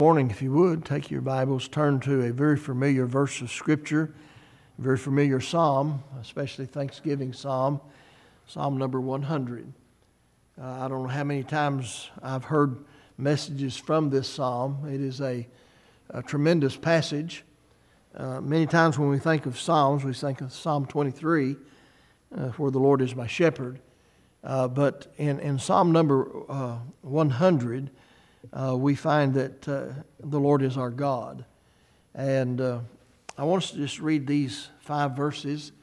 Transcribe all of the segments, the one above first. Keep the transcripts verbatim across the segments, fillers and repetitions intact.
Morning, if you would, take your Bibles, turn to a very familiar verse of Scripture, a very familiar psalm, especially Thanksgiving psalm, Psalm number one hundred. Uh, I don't know how many times I've heard messages from this psalm. It is a, a tremendous passage. Uh, many times when we think of psalms, we think of Psalm twenty-three, uh, where the Lord is my shepherd. Uh, but in, in Psalm number uh, one hundred, Uh, we find that uh, the Lord is our God. And uh, I want us to just read these five verses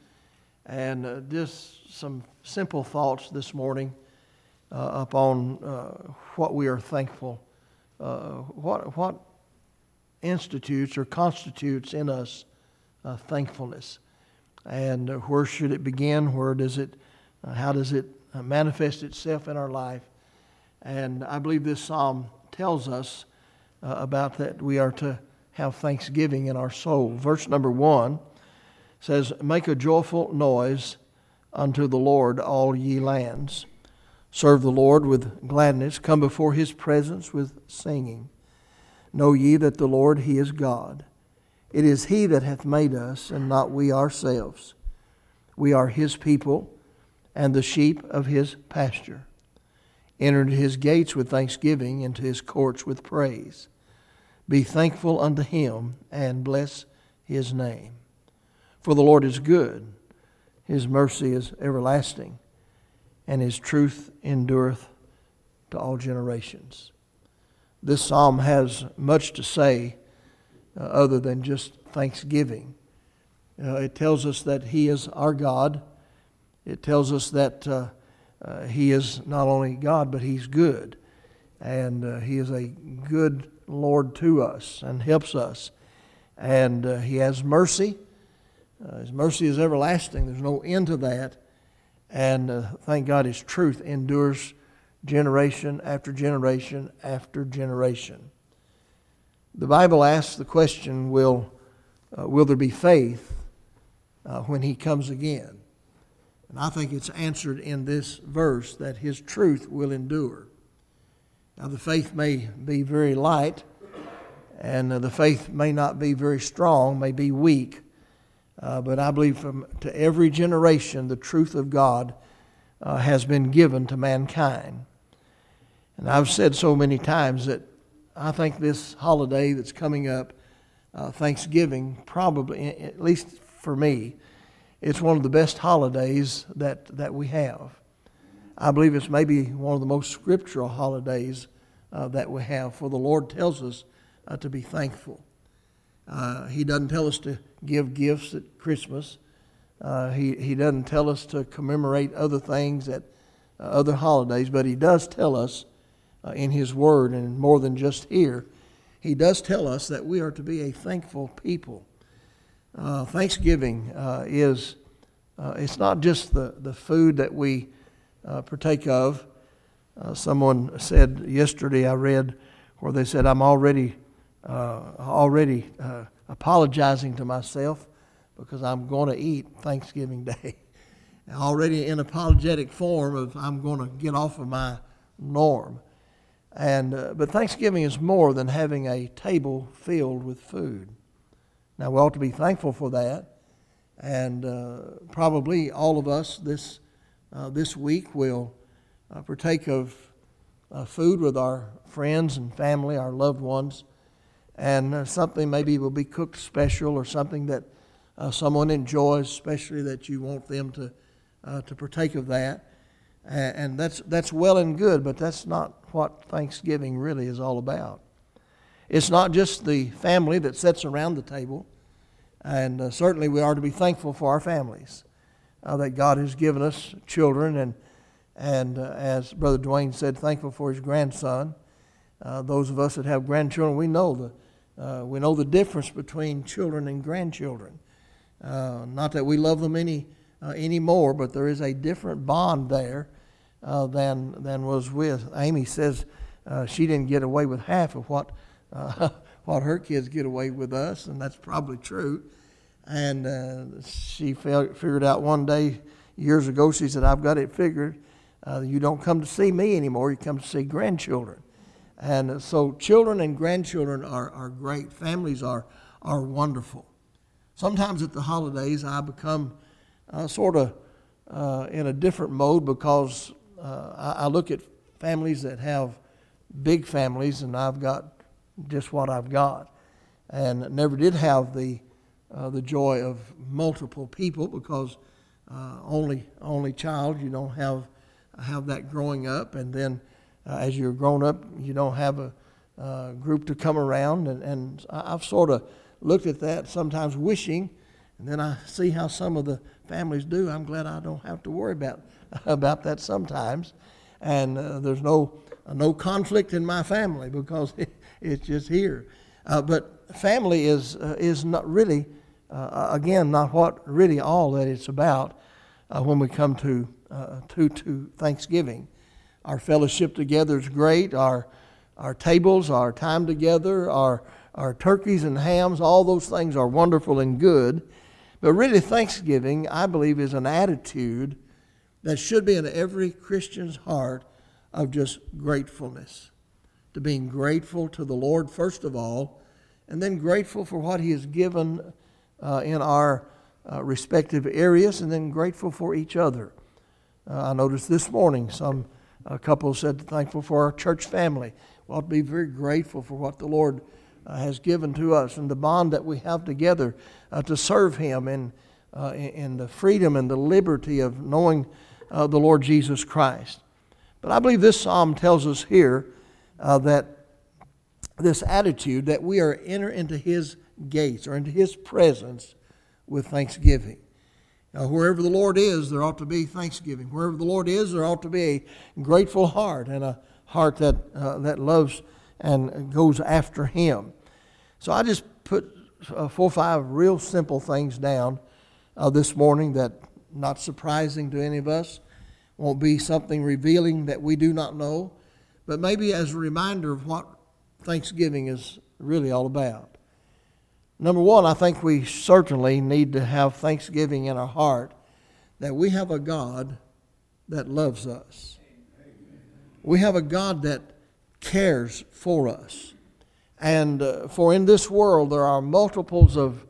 and uh, just some simple thoughts this morning uh, upon uh, what we are thankful, uh, what, what institutes or constitutes in us uh, thankfulness. And uh, where should it begin? Where does it, uh, how does it uh, manifest itself in our life? And I believe this psalm tells us uh, about that we are to have thanksgiving in our soul. Verse number one says, "Make a joyful noise unto the Lord, all ye lands. Serve the Lord with gladness. Come before his presence with singing. Know ye that the Lord, he is God. It is he that hath made us, and not we ourselves. We are his people, and the sheep of his pasture. Enter into his gates with thanksgiving, into his courts with praise. Be thankful unto him, and bless his name. For the Lord is good, his mercy is everlasting, and his truth endureth to all generations." This psalm has much to say uh, other than just thanksgiving. Uh, it tells us that he is our God. It tells us that uh, Uh, he is not only God, but he's good. And uh, he is a good Lord to us and helps us. And uh, he has mercy. Uh, his mercy is everlasting. There's no end to that. And uh, thank God his truth endures generation after generation after generation. The Bible asks the question, will, uh, will there be faith uh, when he comes again? And I think it's answered in this verse that his truth will endure. Now the faith may be very light, and uh, the faith may not be very strong, may be weak. Uh, but I believe from to every generation the truth of God uh, has been given to mankind. And I've said so many times that I think this holiday that's coming up, uh, Thanksgiving, probably, at least for me, it's one of the best holidays that, that we have. I believe it's maybe one of the most scriptural holidays uh, that we have, for the Lord tells us uh, to be thankful. Uh, he doesn't tell us to give gifts at Christmas. Uh, he, he doesn't tell us to commemorate other things at uh, other holidays, but he does tell us uh, in his word, and more than just here, he does tell us that we are to be a thankful people. Uh, Thanksgiving uh, is, uh, it's not just the, the food that we uh, partake of. Uh, someone said yesterday, I read, where they said, I'm already uh, already uh, apologizing to myself because I'm going to eat Thanksgiving Day. Already in apologetic form of I'm going to get off of my norm. And uh, but Thanksgiving is more than having a table filled with food. Now, we ought to be thankful for that, and uh, probably all of us this uh, this week will uh, partake of uh, food with our friends and family, our loved ones, and uh, something maybe will be cooked special or something that uh, someone enjoys, especially that you want them to uh, to partake of that, and, and that's that's well and good, but that's not what Thanksgiving really is all about. It's not just the family that sits around the table, and uh, certainly we are to be thankful for our families, uh, that God has given us children, and and uh, as Brother Dwayne said, thankful for his grandson. Uh, those of us that have grandchildren, we know the uh, we know the difference between children and grandchildren. Uh, not that we love them any uh, anymore, but there is a different bond there uh, than than was with. Amy says uh, she didn't get away with half of what. Uh, what her kids get away with us, and that's probably true. And uh, she figured out one day years ago, she said, I've got it figured. Uh, you don't come to see me anymore, you come to see grandchildren. And so children and grandchildren are, are great. Families are, are wonderful. Sometimes at the holidays I become uh, sort of uh, in a different mode because uh, I, I look at families that have big families, and I've got just what I've got. And never did have the uh, the joy of multiple people because uh, only only child, you don't have have that growing up, and then uh, as you're grown up, you don't have a uh, group to come around, and, and I've sort of looked at that sometimes wishing, and then I see how some of the families do. I'm glad I don't have to worry about about that sometimes, and uh, there's no uh, no conflict in my family because it, it's just here. Uh, but family is uh, is not really, uh, again, not what really all that it's about uh, when we come to uh, to to Thanksgiving. Our fellowship together is great. Our our tables, our time together, our our turkeys and hams, all those things are wonderful and good. But really, Thanksgiving, I believe, is an attitude that should be in every Christian's heart of just gratefulness. To being grateful to the Lord first of all, and then grateful for what He has given uh, in our uh, respective areas, and then grateful for each other. Uh, I noticed this morning some a couple said thankful for our church family. We ought to be very grateful for what the Lord uh, has given to us and the bond that we have together uh, to serve Him in, uh, in the freedom and the liberty of knowing uh, the Lord Jesus Christ. But I believe this psalm tells us here uh, that this attitude that we are enter into His gates or into His presence with thanksgiving. Now, wherever the Lord is, there ought to be thanksgiving. Wherever the Lord is, there ought to be a grateful heart and a heart that uh, that loves and goes after Him. So I just put uh, four or five real simple things down uh, this morning that not surprising to any of us. Won't be something revealing that we do not know, but maybe as a reminder of what Thanksgiving is really all about. Number one, I think we certainly need to have thanksgiving in our heart that we have a God that loves us. We have a God that cares for us. And uh, for in this world there are multiples of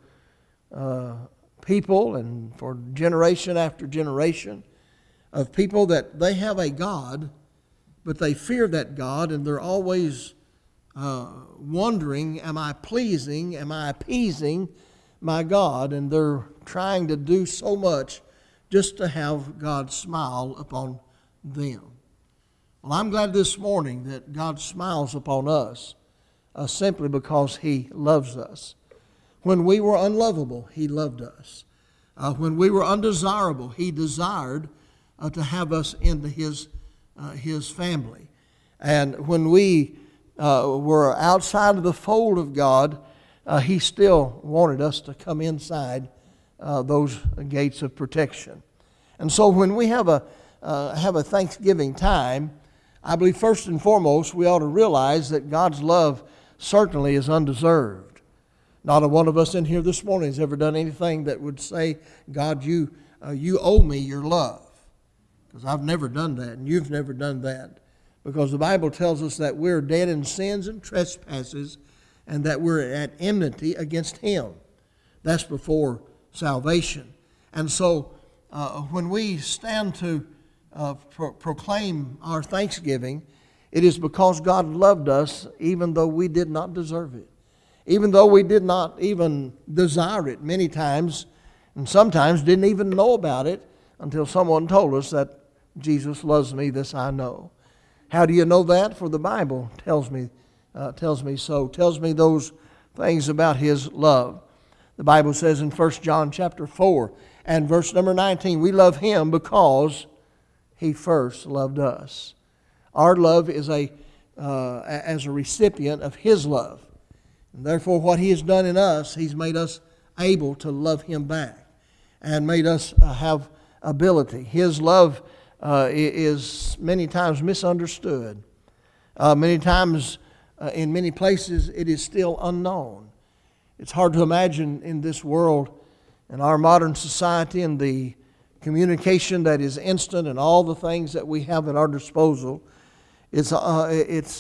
uh, people, and for generation after generation, of people that they have a God, but they fear that God, and they're always uh, wondering, am I pleasing, am I appeasing my God? And they're trying to do so much just to have God smile upon them. Well, I'm glad this morning that God smiles upon us uh, simply because He loves us. When we were unlovable, He loved us. Uh, when we were undesirable, He desired Uh, to have us into his uh, his family. And when we uh, were outside of the fold of God, uh, He still wanted us to come inside uh, those gates of protection. And so when we have a uh, have a Thanksgiving time, I believe first and foremost we ought to realize that God's love certainly is undeserved. Not a one of us in here this morning has ever done anything that would say, God, you uh, you owe me your love. Because I've never done that, and you've never done that. Because the Bible tells us that we're dead in sins and trespasses, and that we're at enmity against Him. That's before salvation. And so uh, when we stand to uh, pro- proclaim our thanksgiving, it is because God loved us even though we did not deserve it. Even though we did not even desire it many times, and sometimes didn't even know about it until someone told us that Jesus loves me, this I know. How do you know that? For the Bible tells me uh, tells me so. Tells me those things about His love. The Bible says in First John chapter four and verse number nineteen, we love Him because He first loved us. Our love is a uh, as a recipient of His love. And therefore what He has done in us, He's made us able to love Him back and made us uh, have ability. His love uh, is many times misunderstood. Uh, many times, uh, in many places, it is still unknown. It's hard to imagine in this world, in our modern society, and the communication that is instant and all the things that we have at our disposal. It's uh, it's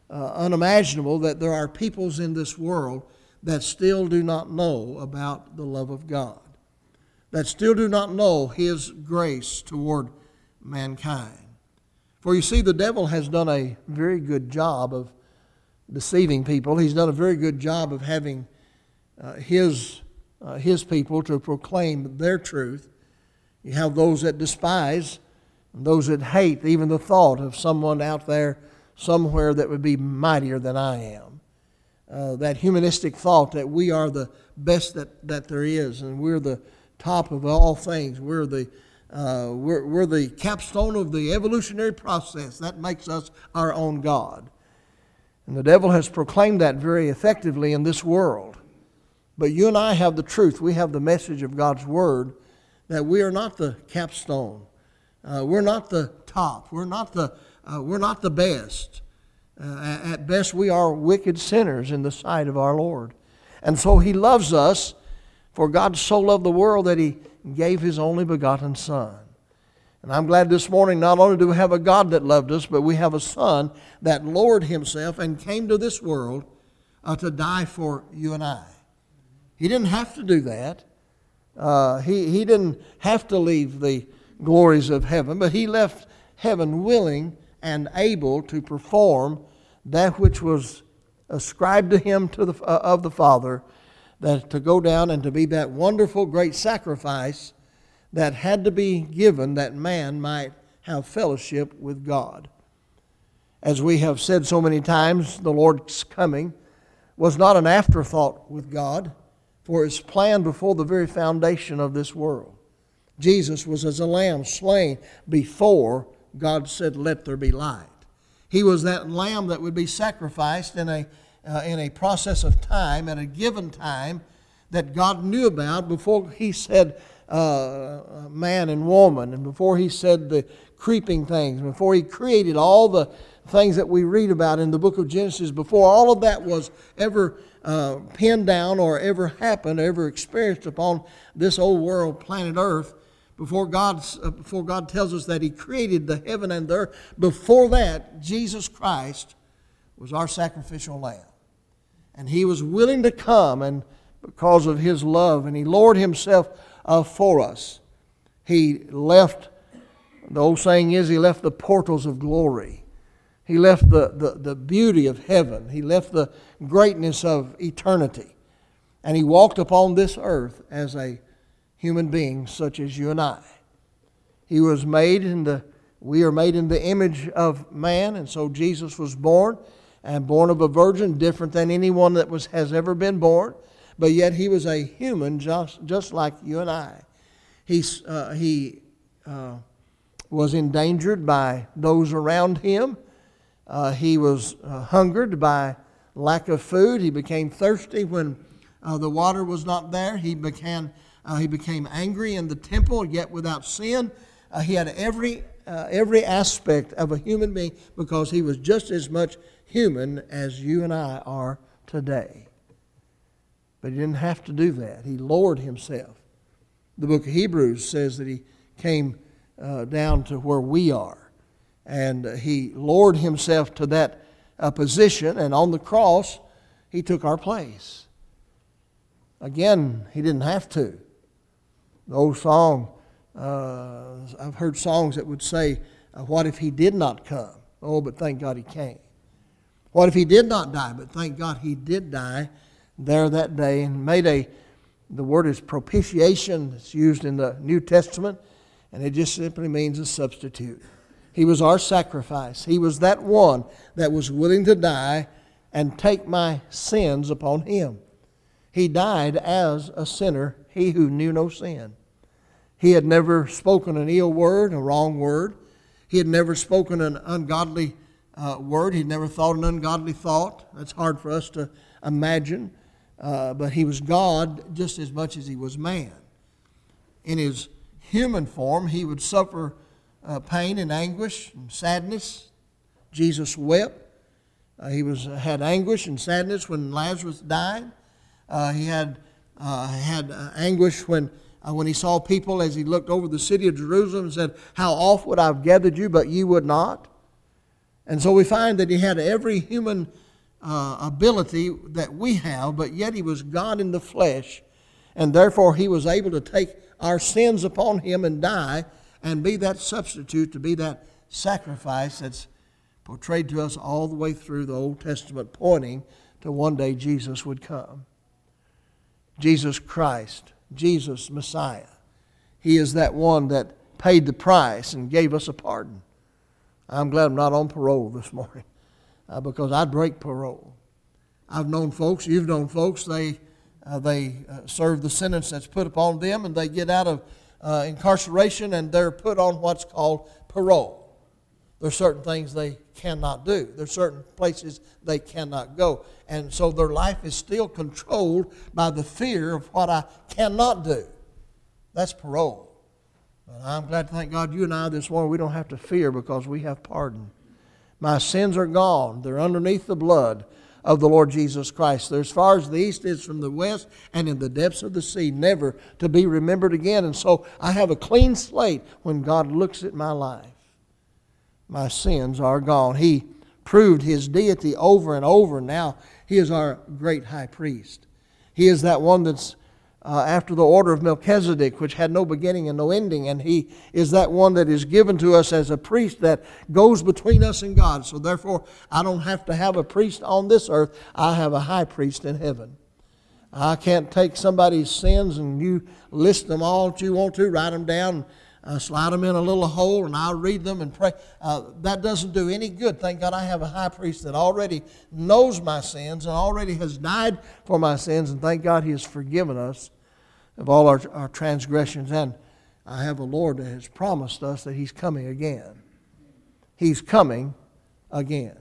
uh, unimaginable that there are peoples in this world that still do not know about the love of God, that still do not know His grace toward mankind. For you see, the devil has done a very good job of deceiving people. He's done a very good job of having uh, his, uh, his people to proclaim their truth. You have those that despise, and those that hate even the thought of someone out there somewhere that would be mightier than I am. Uh, that humanistic thought that we are the best that, that there is, and we're the top of all things. We're the uh, we're, we're the capstone of the evolutionary process. That makes us our own God. And the devil has proclaimed that very effectively in this world. But you and I have the truth. We have the message of God's Word that we are not the capstone. Uh, we're not the top. We're not the uh, we're not the best. Uh, at best, we are wicked sinners in the sight of our Lord. And so He loves us, for God so loved the world that He gave His only begotten Son. And I'm glad this morning not only do we have a God that loved us, but we have a Son that lowered Himself and came to this world uh, to die for you and I. He didn't have to do that. Uh, he, he didn't have to leave the glories of heaven, but He left heaven willing and able to perform that which was ascribed to Him to the, uh, of the Father, that to go down and to be that wonderful great sacrifice that had to be given that man might have fellowship with God. As we have said so many times, the Lord's coming was not an afterthought with God, for it's planned before the very foundation of this world. Jesus was as a lamb slain before God said, "Let there be light." He was that lamb that would be sacrificed in a uh, in a process of time, at a given time, that God knew about before He said uh, man and woman, and before He said the creeping things, before He created all the things that we read about in the book of Genesis, before all of that was ever uh, pinned down or ever happened, or ever experienced upon this old world, planet Earth. Before God, uh, before God tells us that He created the heaven and the earth, before that, Jesus Christ was our sacrificial lamb. And He was willing to come, and because of His love, and He lowered Himself uh, for us. He left, the old saying is, He left the portals of glory. He left the, the, the beauty of heaven. He left the greatness of eternity. And He walked upon this earth as a human being such as you and I. He was made in the, we are made in the image of man, and so Jesus was born, and born of a virgin, different than anyone that was has ever been born, but yet He was a human just, just like you and I. He, uh, he uh, was endangered by those around Him. Uh, he was uh, hungered by lack of food. He became thirsty when uh, the water was not there. He became Uh, he became angry in the temple, yet without sin. Uh, he had every uh, every aspect of a human being, because He was just as much human as you and I are today. But He didn't have to do that. He lowered Himself. The book of Hebrews says that He came uh, down to where we are. And uh, He lowered Himself to that uh, position, and on the cross, He took our place. Again, He didn't have to. The old song, uh, I've heard songs that would say, uh, what if He did not come? Oh, but thank God He came. What if He did not die? But thank God He did die there that day and made a, the word is propitiation. It's used in the New Testament, and it just simply means a substitute. He was our sacrifice. He was that one that was willing to die and take my sins upon Him. He died as a sinner, He who knew no sin. He had never spoken an ill word, a wrong word. He had never spoken an ungodly uh, word. He'd never thought an ungodly thought. That's hard for us to imagine. Uh, but He was God just as much as He was man. In His human form, He would suffer uh, pain and anguish and sadness. Jesus wept. Uh, he was had anguish and sadness when Lazarus died. Uh, he had uh, had uh, anguish when uh, when He saw people as He looked over the city of Jerusalem and said, "How oft would I have gathered you, but you would not." And so we find that he had every human uh, ability that we have, but yet he was God in the flesh. And therefore he was able to take our sins upon him and die and be that substitute, to be that sacrifice that's portrayed to us all the way through the Old Testament, pointing to one day Jesus would come. Jesus Christ, Jesus Messiah. He is that one that paid the price and gave us a pardon. I'm glad I'm not on parole this morning uh, because I'd break parole. I've known folks, you've known folks, they uh, they uh, serve the sentence that's put upon them and they get out of uh, incarceration and they're put on what's called parole. There's certain things they cannot do. There's certain places they cannot go. And so their life is still controlled by the fear of what I cannot do. That's parole. But I'm glad to thank God you and I this morning, we don't have to fear because we have pardon. My sins are gone. They're underneath the blood of the Lord Jesus Christ. They're as far as the east is from the west and in the depths of the sea, never to be remembered again. And so I have a clean slate when God looks at my life. My sins are gone. He proved his deity over and over. Now he is our great high priest. He is that one that's uh, after the order of Melchizedek, which had no beginning and no ending. And he is that one that is given to us as a priest that goes between us and God. So therefore, I don't have to have a priest on this earth. I have a high priest in heaven. I can't take somebody's sins and you list them all that you want to, write them down, Uh, slide them in a little hole, and I'll read them and pray. Uh, that doesn't do any good. Thank God I have a high priest that already knows my sins and already has died for my sins, and thank God he has forgiven us of all our, our transgressions. And I have a Lord that has promised us that he's coming again. He's coming again.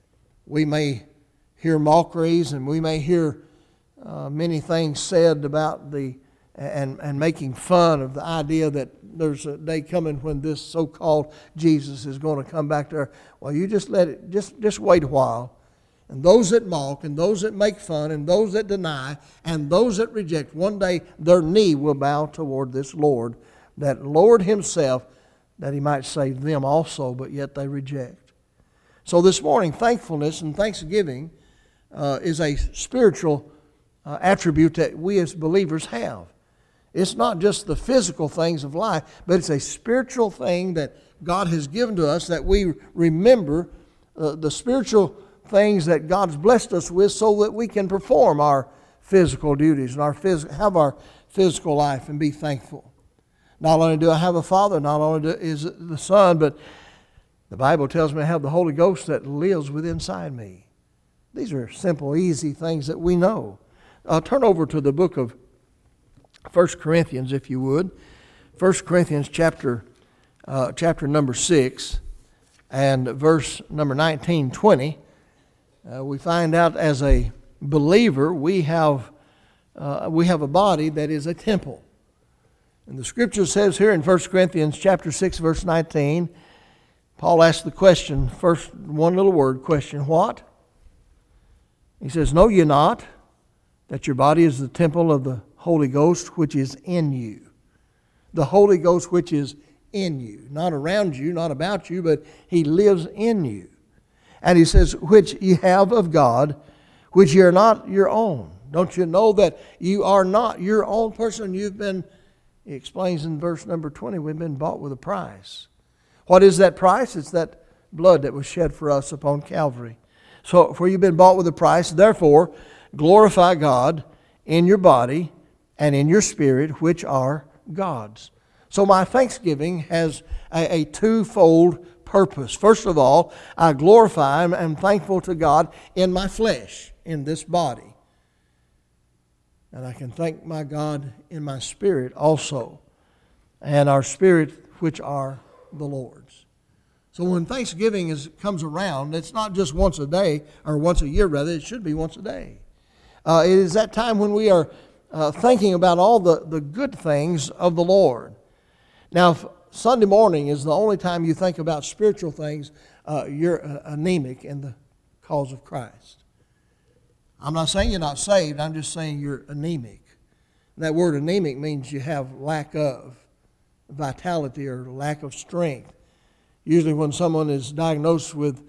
We may hear mockeries and we may hear uh, many things said about the and, and making fun of the idea that there's a day coming when this so-called Jesus is going to come back to earth. Well, you just let it, just, just wait a while. And those that mock, and those that make fun, and those that deny, and those that reject, one day their knee will bow toward this Lord, that Lord himself, that he might save them also, but yet they reject. So this morning, thankfulness and thanksgiving uh, is a spiritual uh, attribute that we as believers have. It's not just the physical things of life, but it's a spiritual thing that God has given to us, that we remember uh, the spiritual things that God's blessed us with so that we can perform our physical duties and our phys- have our physical life and be thankful. Not only do I have a Father, not only do, is it the Son, but the Bible tells me I have the Holy Ghost that lives within inside me. These are simple, easy things that we know. Uh, turn over to the book of First Corinthians, if you would. First Corinthians chapter uh, chapter number six and verse number nineteen, twenty. Uh, we find out as a believer we have uh, we have a body that is a temple. And the scripture says here in First Corinthians chapter six, verse nineteen, Paul asks the question, first one little word question, what? He says, know ye not that your body is the temple of the Holy Ghost which is in you. The Holy Ghost which is in you. Not around you, not about you, but he lives in you. And he says, which ye have of God, which ye are not your own. Don't you know that you are not your own person? You've been, he explains in verse number twenty, we've been bought with a price. What is that price? It's that blood that was shed for us upon Calvary. So, for you've been bought with a price, therefore, glorify God in your body and in your spirit, which are God's. So my thanksgiving has a, a twofold purpose. First of all, I glorify and am thankful to God in my flesh, in this body. And I can thank my God in my spirit also, and our spirit, which are the Lord's. So when Thanksgiving is, comes around, it's not just once a day, or once a year rather, it should be once a day. Uh, it is that time when we are Uh, thinking about all the, the good things of the Lord. Now, if Sunday morning is the only time you think about spiritual things, uh, you're uh, anemic in the cause of Christ. I'm not saying you're not saved, I'm just saying you're anemic. That word anemic means you have lack of vitality or lack of strength. Usually when someone is diagnosed with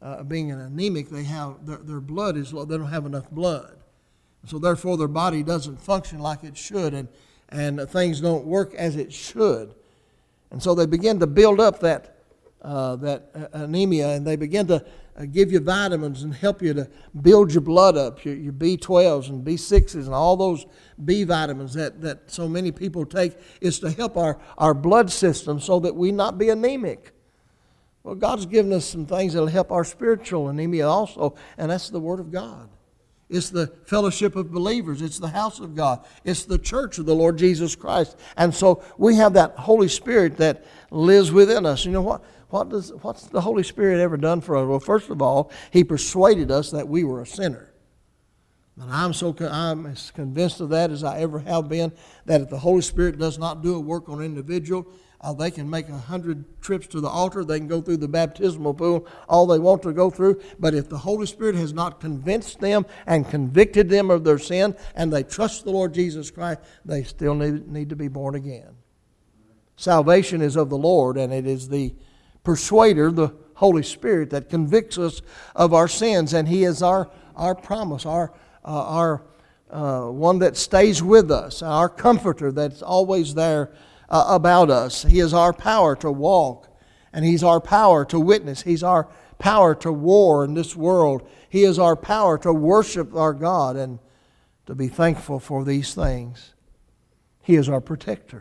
uh, being an anemic, they have their, their blood is low. They don't have enough blood. So therefore their body doesn't function like it should, and, and things don't work as it should. And so they begin to build up that, uh, that anemia, and they begin to uh, give you vitamins and help you to build your blood up, your, your B twelves and B sixes and all those B vitamins that, that so many people take, is to help our, our blood system so that we not be anemic. Well, God's given us some things that will help our spiritual anemia also, and that's the Word of God. It's the fellowship of believers. It's the house of God. It's the church of the Lord Jesus Christ. And so we have that Holy Spirit that lives within us. You know what? What does what's the Holy Spirit ever done for us? Well, first of all, He persuaded us that we were a sinner. And I'm so I'm as convinced of that as I ever have been, that if the Holy Spirit does not do a work on an individual, Uh, they can make a hundred trips to the altar. They can go through the baptismal pool, all they want to go through. But if the Holy Spirit has not convinced them and convicted them of their sin, and they trust the Lord Jesus Christ, they still need, need to be born again. Salvation is of the Lord, and it is the persuader, the Holy Spirit, that convicts us of our sins. And He is our, our promise, our, uh, our uh, one that stays with us, our comforter that's always there Uh, about us. He is our power to walk, and He's our power to witness. He's our power to war in this world. He is our power to worship our God and to be thankful for these things. He is our protector.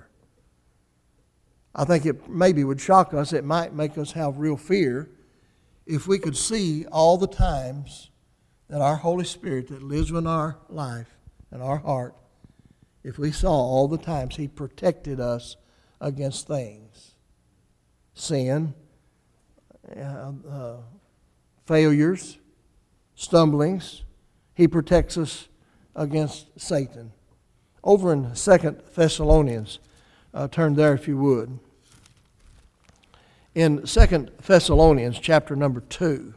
I think it maybe would shock us, it might make us have real fear if we could see all the times that our Holy Spirit that lives in our life and our heart, if we saw all the times He protected us against things, sin, uh, uh, failures, stumblings. He protects us against Satan. Over in Second Thessalonians, uh, turn there if you would. In Second Thessalonians chapter number two,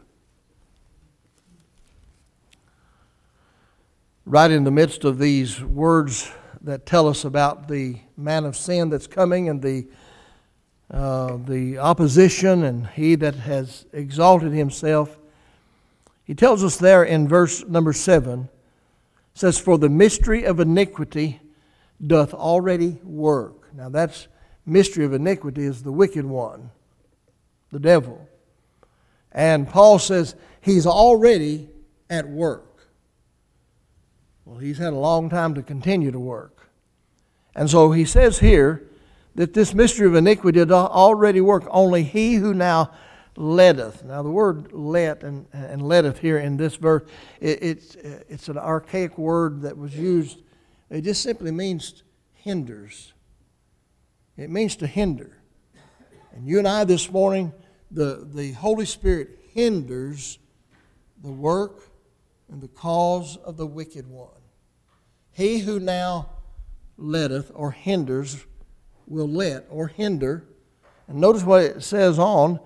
right in the midst of these words that tell us about the man of sin that's coming, and the uh, the opposition, and he that has exalted himself. He tells us there in verse number seven, says, "For the mystery of iniquity doth already work." Now that's mystery of iniquity is the wicked one, the devil. And Paul says he's already at work. Well, he's had a long time to continue to work. And so he says here that this mystery of iniquity doth already work. Only he who now letteth. Now the word let and, and letteth here in this verse, it, it's, it's an archaic word that was used. It just simply means hinders. It means to hinder. And you and I this morning, the, the Holy Spirit hinders the work and the cause of the wicked one. He who now letteth or hinders will let or hinder. And notice what it says on,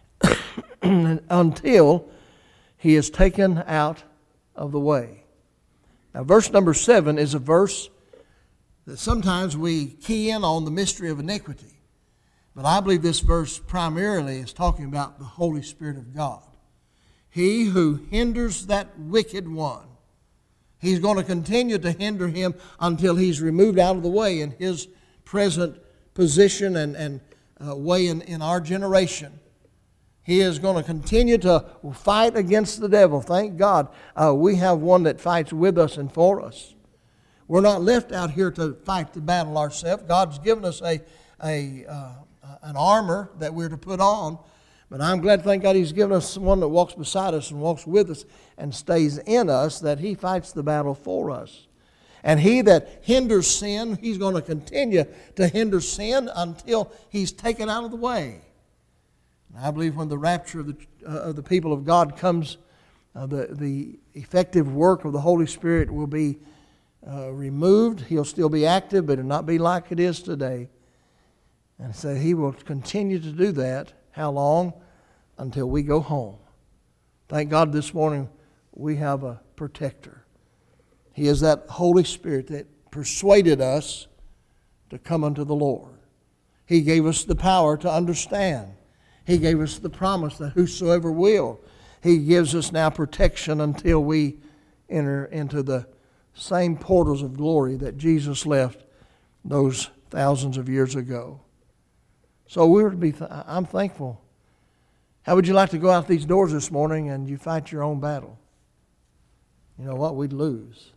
until he is taken out of the way. Now verse number seven is a verse that sometimes we key in on the mystery of iniquity. But I believe this verse primarily is talking about the Holy Spirit of God. He who hinders that wicked one, He's going to continue to hinder him until he's removed out of the way in his present position and, and uh, way in, in our generation. He is going to continue to fight against the devil. Thank God uh, we have one that fights with us and for us. We're not left out here to fight the battle ourselves. God's given us a, a uh, an armor that we're to put on. But I'm glad, thank God, He's given us one that walks beside us and walks with us and stays in us, that He fights the battle for us. And he that hinders sin, He's going to continue to hinder sin until He's taken out of the way. And I believe when the rapture of the, uh, of the people of God comes, uh, the, the effective work of the Holy Spirit will be uh, removed. He'll still be active, but it'll not be like it is today. And so He will continue to do that. How long? Until we go home. Thank God this morning we have a protector. He is that Holy Spirit that persuaded us to come unto the Lord. He gave us the power to understand. He gave us the promise that whosoever will. He gives us now protection until we enter into the same portals of glory that Jesus left those thousands of years ago. So we were to be, th- I'm thankful. How would you like to go out these doors this morning and you fight your own battle? You know what? We'd lose.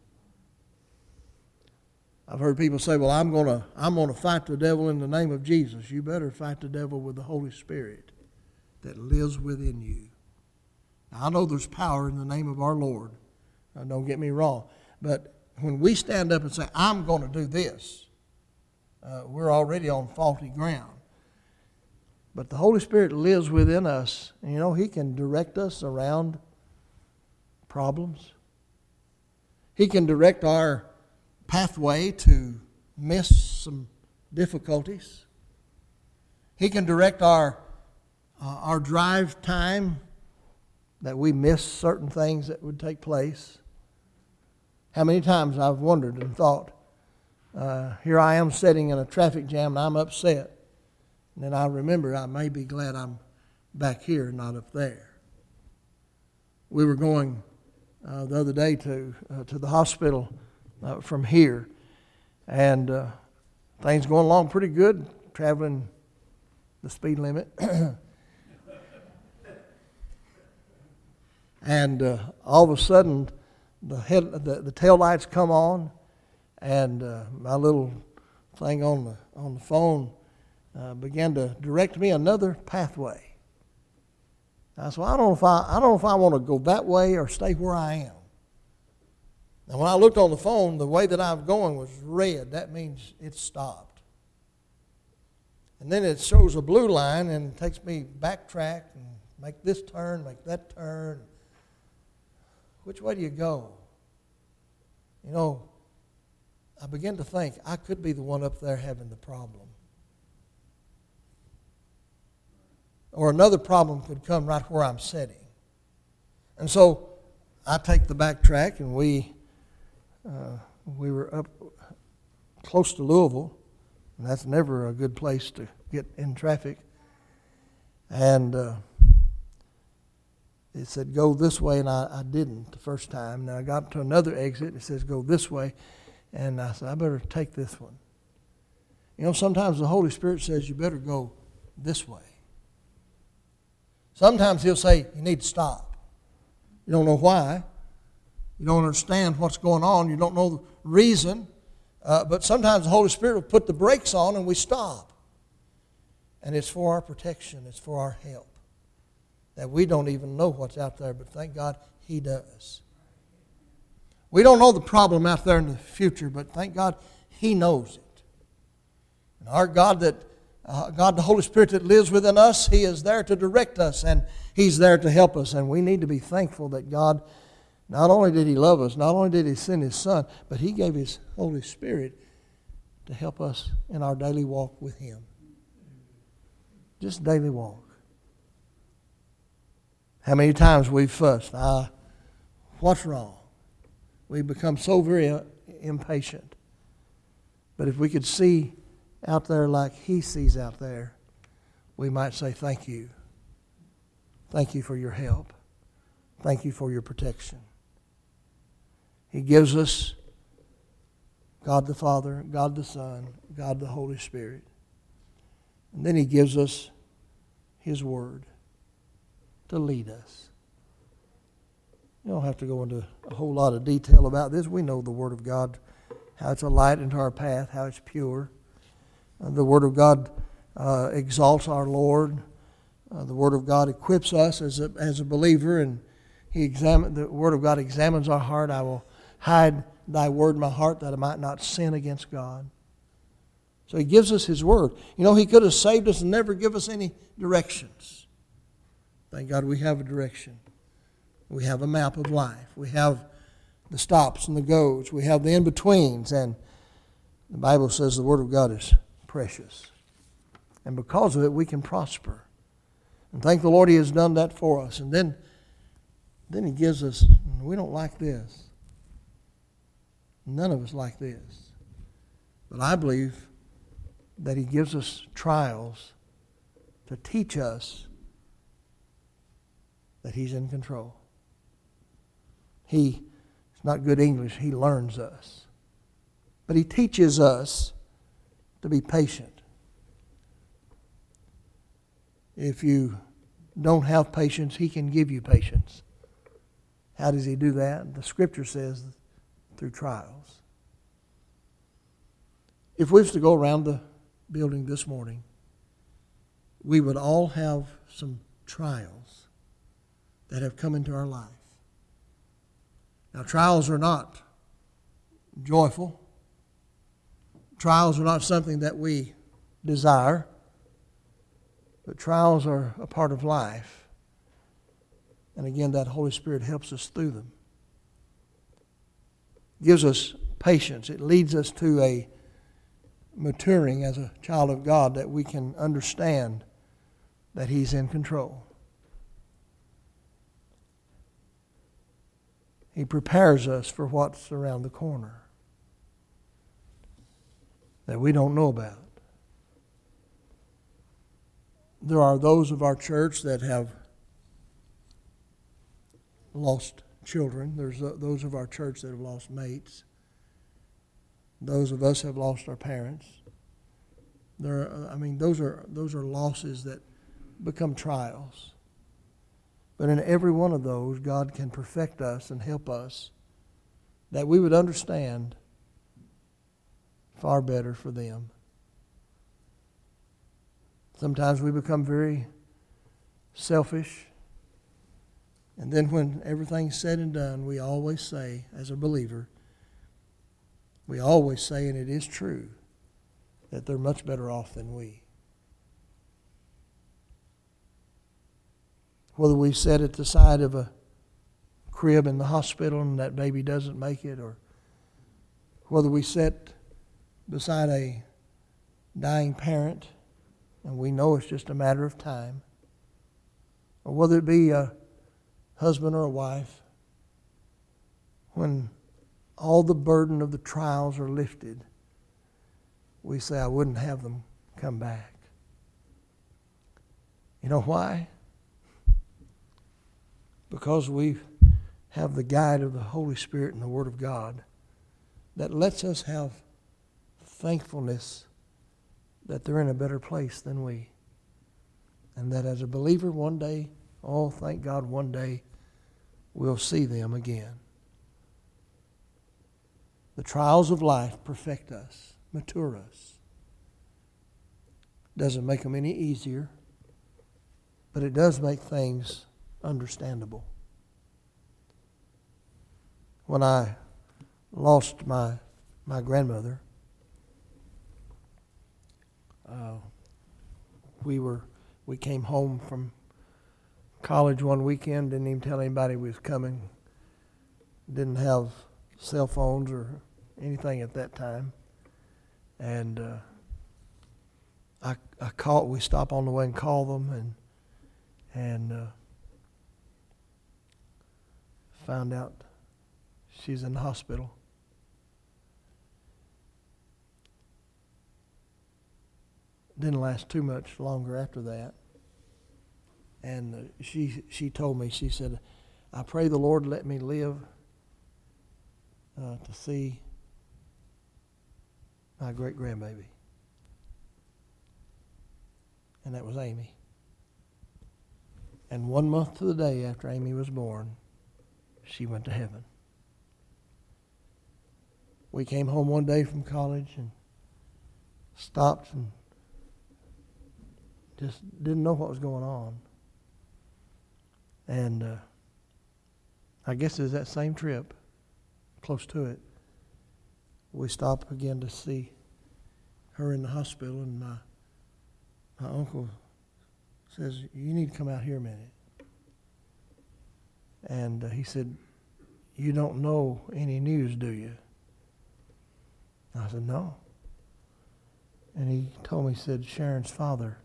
I've heard people say, well, I'm going to I'm going to fight the devil in the name of Jesus. You better fight the devil with the Holy Spirit that lives within you. Now, I know there's power in the name of our Lord. Now, don't get me wrong. But when we stand up and say, I'm going to do this, uh, we're already on faulty ground. But the Holy Spirit lives within us. And, you know, He can direct us around problems. He can direct our pathway to miss some difficulties. He can direct our uh, our drive time that we miss certain things that would take place. How many times I've wondered and thought, uh, here I am sitting in a traffic jam and I'm upset. And then I remember I may be glad I'm back here, not up there. We were going uh, the other day to uh, to the hospital uh, from here, and uh, things going along pretty good, traveling the speed limit. And uh, all of a sudden, the head, the, the tail lights come on, and uh, my little thing on the on the phone uh, began to direct me another pathway. I said, well, I don't know if I I don't know if I want to go that way or stay where I am. And when I looked on the phone, the way that I was going was red. That means it stopped. And then it shows a blue line and takes me backtrack and make this turn, make that turn. Which way do you go? You know, I began to think I could be the one up there having the problem. Or another problem could come right where I'm sitting. And so I take the backtrack, and we uh, we were up close to Louisville, and that's never a good place to get in traffic. And uh, it said, go this way, and I, I didn't the first time. Now I got to another exit, and it says, go this way. And I said, I better take this one. You know, sometimes the Holy Spirit says you better go this way. Sometimes He'll say, you need to stop. You don't know why. You don't understand what's going on. You don't know the reason. Uh, but sometimes the Holy Spirit will put the brakes on and we stop. And it's for our protection. It's for our help. That we don't even know what's out there, but thank God He does. We don't know the problem out there in the future, but thank God He knows it. And our God, that uh, God, the Holy Spirit that lives within us, He is there to direct us, and He's there to help us. And we need to be thankful that God, not only did He love us, not only did He send His Son, but He gave His Holy Spirit to help us in our daily walk with Him. Just daily walk. How many times we've fussed, ah, what's wrong? We become so very impatient. But if we could see out there like He sees out there, we might say, thank you. Thank you for your help. Thank you for your protection. He gives us God the Father, God the Son, God the Holy Spirit. And then He gives us His Word to lead us. You don't have to go into a whole lot of detail about this. We know the Word of God, how it's a light into our path, how it's pure. Uh, the Word of God uh, exalts our Lord. Uh, the Word of God equips us as a, as a believer, and He examine, the Word of God examines our heart. I will hide Thy Word in my heart that I might not sin against God. So He gives us His Word. You know, He could have saved us and never give us any directions. Thank God we have a direction. We have a map of life. We have the stops and the goes. We have the in-betweens. And the Bible says the Word of God is precious. And because of it, we can prosper. And thank the Lord He has done that for us. And then, then He gives us, we don't like this. None of us like this. But I believe that He gives us trials to teach us that He's in control. He, it's not good English, He learns us. But He teaches us to be patient. If you don't have patience, He can give you patience. How does He do that? The Scripture says through trials. If we was to go around the building this morning, we would all have some trials that have come into our life. Now, trials are not joyful. Trials are not something that we desire. But trials are a part of life. And again, that Holy Spirit helps us through them. Gives us patience. It leads us to a maturing as a child of God, that we can understand that He's in control. He prepares us for what's around the corner that we don't know about. There are those of our church that have lost children. There's those of our church that have lost mates. Those of us have lost our parents. There, are, I mean, those are those are losses that become trials. But in every one of those, God can perfect us and help us, that we would understand far better for them. Sometimes we become very selfish. And then when everything's said and done, we always say, as a believer, we always say, and it is true, that they're much better off than we. Whether we sit at the side of a crib in the hospital and that baby doesn't make it, or whether we sit beside a dying parent and we know it's just a matter of time, or whether it be a husband or a wife, when all the burden of the trials are lifted, we say, I wouldn't have them come back. You know why? Because we have the guide of the Holy Spirit and the Word of God that lets us have thankfulness that they're in a better place than we. And that as a believer one day, oh, thank God, one day we'll see them again. The trials of life perfect us, mature us. Doesn't make them any easier, but it does make things understandable. When I lost my my grandmother, uh, we were we came home from college one weekend. Didn't even tell anybody we was coming. Didn't have cell phones or anything at that time, and uh, I I called. We stopped on the way and called them, and and uh, found out she's in the hospital. Didn't last too much longer after that, and uh, she she told me, she said, I pray the Lord let me live uh, to see my great grandbaby. And that was Amy. And one month to the day after Amy was born, she went to heaven. We came home one day from college and stopped and just didn't know what was going on. And uh, I guess it was that same trip, close to it, we stopped again to see her in the hospital, and my, my uncle says, you need to come out here a minute. And uh, he said, you don't know any news, do you? I said, no. And he told me, he said, Sharon's father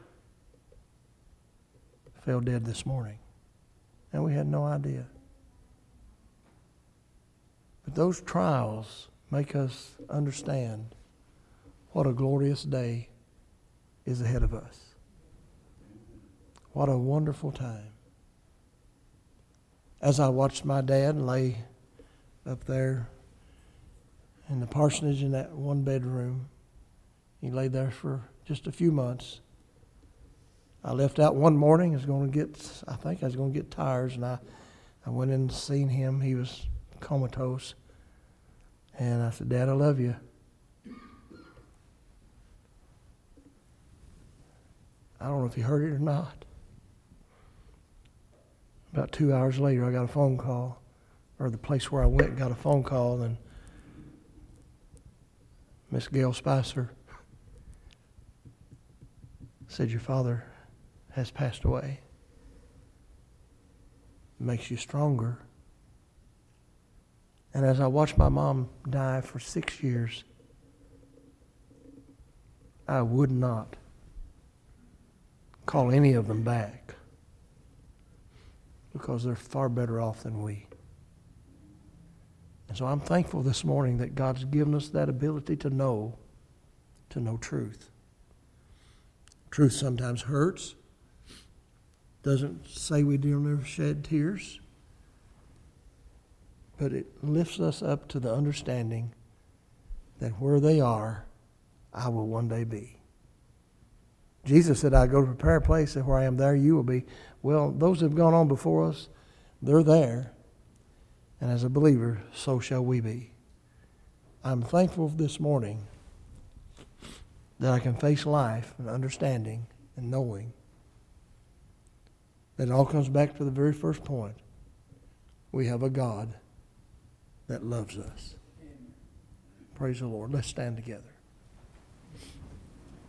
fell dead this morning. And we had no idea. But those trials make us understand what a glorious day is ahead of us. What a wonderful time. as I watched my dad lay up there in the parsonage in that one bedroom, he lay there for just a few months. I left out one morning. I was going to get, I think I was going to get tires, and I, I went in and seen him. He was comatose. And I said, Dad, I love you. I don't know if he heard it or not. About two hours later, I got a phone call, or the place where I went got a phone call, and Miss Gail Spicer said, your father has passed away. It makes you stronger. And as I watched my mom die for six years, I would not call any of them back because they're far better off than we. And so I'm thankful this morning that God's given us that ability to know, to know truth. Truth sometimes hurts. Doesn't say we don't ever shed tears. But it lifts us up to the understanding that where they are, I will one day be. Jesus said, I go to prepare a place, and where I am there, you will be. Well, those who have gone on before us, they're there. And as a believer, so shall we be. I'm thankful this morning that I can face life and understanding and knowing that it all comes back to the very first point. We have a God that loves us. Praise the Lord. Let's stand together.